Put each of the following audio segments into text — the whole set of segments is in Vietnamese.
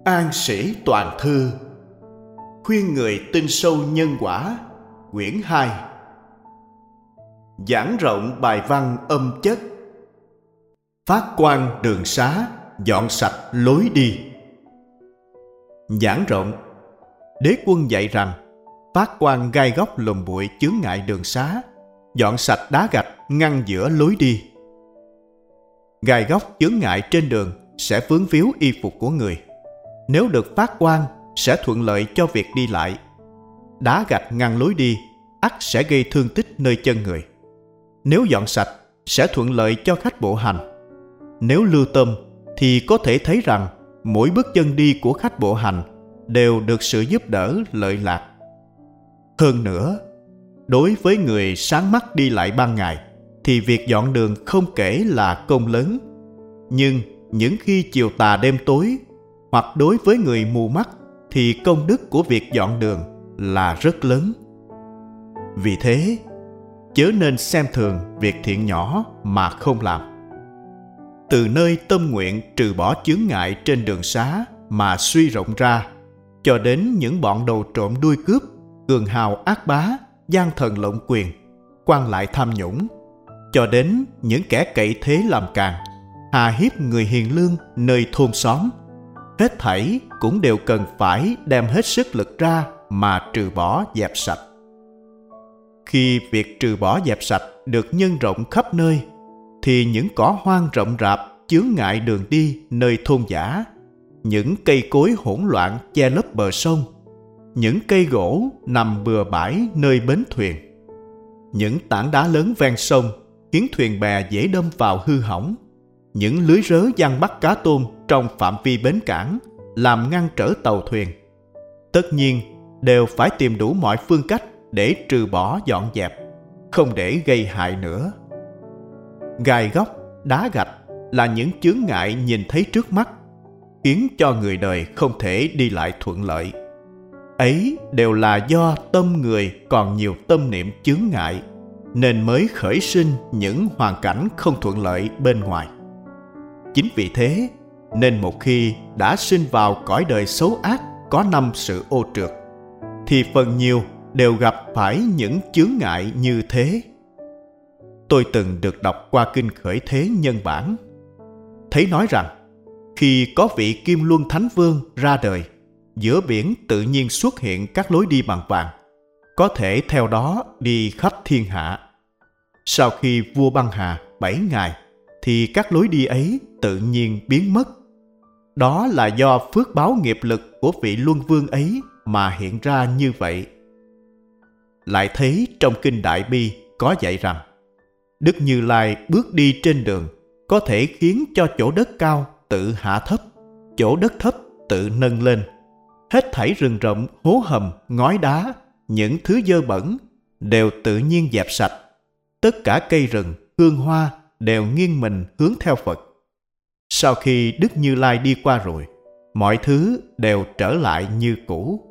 An Sĩ Toàn Thư, khuyên người tin sâu nhân quả, quyển 2. Giảng rộng bài văn âm chất, phát quang đường xá, dọn sạch lối đi. Giảng rộng, Đế Quân dạy rằng phát quang gai góc lùm bụi chướng ngại đường xá, dọn sạch đá gạch ngăn giữa lối đi. Gai góc chướng ngại trên đường sẽ vướng víu y phục của người. Nếu được phát quang sẽ thuận lợi cho việc đi lại. Đá gạch ngăn lối đi ắt sẽ gây thương tích nơi chân người. Nếu dọn sạch sẽ thuận lợi cho khách bộ hành. Nếu lưu tâm thì có thể thấy rằng mỗi bước chân đi của khách bộ hành đều được sự giúp đỡ lợi lạc. Hơn nữa, đối với người sáng mắt đi lại ban ngày thì việc dọn đường không kể là công lớn. Nhưng những khi chiều tà đêm tối, hoặc đối với người mù mắt thì công đức của việc dọn đường là rất lớn. Vì thế, chớ nên xem thường việc thiện nhỏ mà không làm. Từ nơi tâm nguyện trừ bỏ chướng ngại trên đường xá mà suy rộng ra, cho đến những bọn đầu trộm đuôi cướp, cường hào ác bá, gian thần lộng quyền, quan lại tham nhũng, cho đến những kẻ cậy thế làm càng, hà hiếp người hiền lương nơi thôn xóm, hết thảy cũng đều cần phải đem hết sức lực ra mà trừ bỏ dẹp sạch. Khi việc trừ bỏ dẹp sạch được nhân rộng khắp nơi, thì những cỏ hoang rậm rạp chướng ngại đường đi nơi thôn dã, những cây cối hỗn loạn che lấp bờ sông, những cây gỗ nằm bừa bãi nơi bến thuyền, những tảng đá lớn ven sông khiến thuyền bè dễ đâm vào hư hỏng, những lưới rớ giăng bắt cá tôm trong phạm vi bến cảng làm ngăn trở tàu thuyền, tất nhiên đều phải tìm đủ mọi phương cách để trừ bỏ dọn dẹp, không để gây hại nữa. Gai góc, đá gạch là những chướng ngại nhìn thấy trước mắt, khiến cho người đời không thể đi lại thuận lợi. Ấy đều là do tâm người còn nhiều tâm niệm chướng ngại, nên mới khởi sinh những hoàn cảnh không thuận lợi bên ngoài. Chính vì thế, nên một khi đã sinh vào cõi đời xấu ác có 5 sự ô trượt, thì phần nhiều đều gặp phải những chướng ngại như thế. Tôi từng được đọc qua kinh Khởi Thế Nhân Bản, thấy nói rằng khi có vị Kim Luân Thánh Vương ra đời, giữa biển tự nhiên xuất hiện các lối đi bằng vàng, có thể theo đó đi khắp thiên hạ. Sau khi vua băng hà 7 ngày, thì các lối đi ấy tự nhiên biến mất. Đó là do phước báo nghiệp lực của vị Luân Vương ấy mà hiện ra như vậy. Lại thấy trong kinh Đại Bi có dạy rằng Đức Như Lai bước đi trên đường có thể khiến cho chỗ đất cao tự hạ thấp, chỗ đất thấp tự nâng lên. Hết thảy rừng rậm, hố hầm, ngói đá, những thứ dơ bẩn đều tự nhiên dẹp sạch. Tất cả cây rừng, hương hoa đều nghiêng mình hướng theo Phật. Sau khi Đức Như Lai đi qua rồi, mọi thứ đều trở lại như cũ.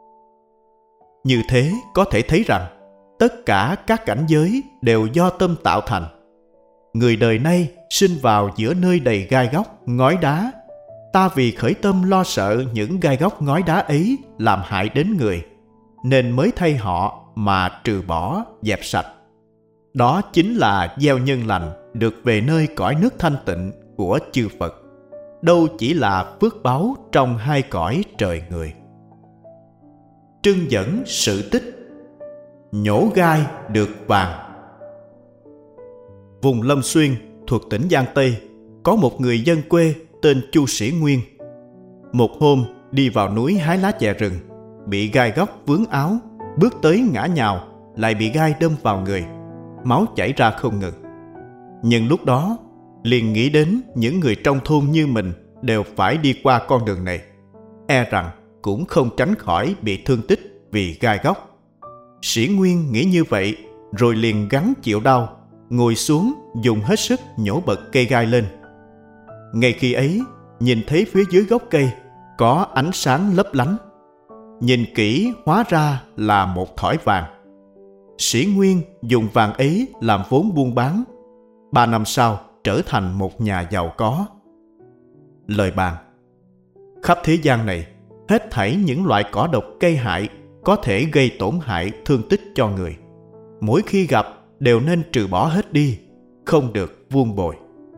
Như thế có thể thấy rằng tất cả các cảnh giới đều do tâm tạo thành. Người đời nay sinh vào giữa nơi đầy gai góc, ngói đá. Ta vì khởi tâm lo sợ những gai góc ngói đá ấy làm hại đến người, nên mới thay họ mà trừ bỏ, dẹp sạch. Đó chính là gieo nhân lành được về nơi cõi nước thanh tịnh của chư Phật, đâu chỉ là phước báu trong hai cõi trời người. Trưng dẫn sự tích, nhổ gai được vàng. Vùng Lâm Xuyên thuộc tỉnh Giang Tây có một người dân quê tên Chu Sĩ Nguyên. Một hôm đi vào núi hái lá chè rừng, bị gai góc vướng áo, bước tới ngã nhào, lại bị gai đâm vào người, máu chảy ra không ngừng. Nhưng lúc đó liền nghĩ đến những người trong thôn như mình đều phải đi qua con đường này, e rằng cũng không tránh khỏi bị thương tích vì gai góc. Sĩ Nguyên nghĩ như vậy rồi liền gắng chịu đau, ngồi xuống dùng hết sức nhổ bật cây gai lên. Ngay khi ấy, nhìn thấy phía dưới gốc cây có ánh sáng lấp lánh. Nhìn kỹ hóa ra là một thỏi vàng. Sĩ Nguyên dùng vàng ấy làm vốn buôn bán. 3 năm sau trở thành một nhà giàu có. Lời bàn: Khắp thế gian này, hết thảy những loại cỏ độc gây hại có thể gây tổn hại thương tích cho người, mỗi khi gặp đều nên trừ bỏ hết đi, không được vuông bồi.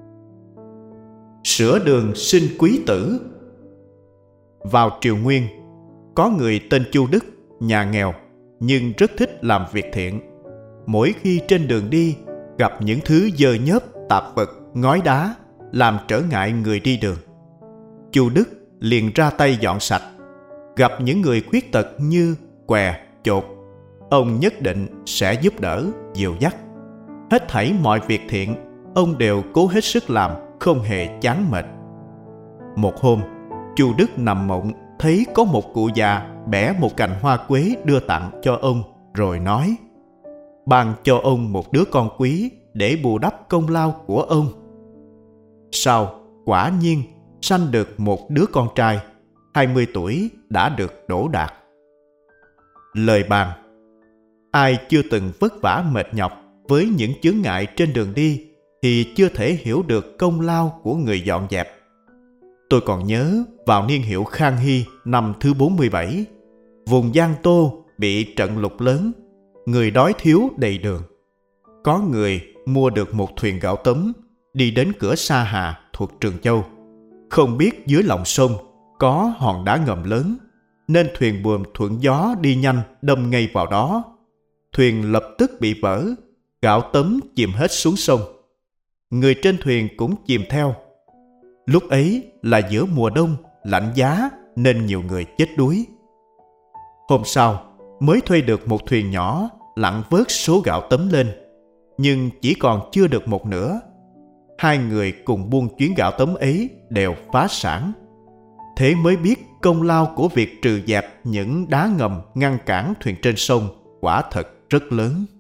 Sửa đường sinh quý tử. Vào triều Nguyên, có người tên Chu Đức, nhà nghèo nhưng rất thích làm việc thiện. Mỗi khi trên đường đi gặp những thứ dơ nhớp, tạp vật, ngói đá làm trở ngại người đi đường, Chu Đức liền ra tay dọn sạch. Gặp những người khuyết tật như què, chột, ông nhất định sẽ giúp đỡ, dìu dắt. Hết thảy mọi việc thiện, ông đều cố hết sức làm, không hề chán mệt. Một hôm, Chu Đức nằm mộng thấy có một cụ già bẻ một cành hoa quế đưa tặng cho ông, rồi nói: ban cho ông một đứa con quý để bù đắp công lao của ông. Sau, quả nhiên sanh được một đứa con trai, 20 tuổi đã được đỗ đạt. Lời bàn: ai chưa từng vất vả mệt nhọc với những chướng ngại trên đường đi thì chưa thể hiểu được công lao của người dọn dẹp. Tôi còn nhớ vào niên hiệu Khang Hy năm thứ 47, vùng Giang Tô bị trận lụt lớn, người đói thiếu đầy đường. Có người mua được một thuyền gạo tấm, đi đến cửa Sa Hà thuộc Trường Châu. Không biết dưới lòng sông có hòn đá ngầm lớn, nên thuyền buồm thuận gió đi nhanh đâm ngay vào đó. Thuyền lập tức bị vỡ, gạo tấm chìm hết xuống sông. Người trên thuyền cũng chìm theo. Lúc ấy là giữa mùa đông, lạnh giá nên nhiều người chết đuối. Hôm sau mới thuê được một thuyền nhỏ lặn vớt số gạo tấm lên, nhưng chỉ còn chưa được một nửa. Hai người cùng buôn chuyến gạo tấm ấy đều phá sản. Thế mới biết công lao của việc trừ dẹp những đá ngầm ngăn cản thuyền trên sông quả thật rất lớn.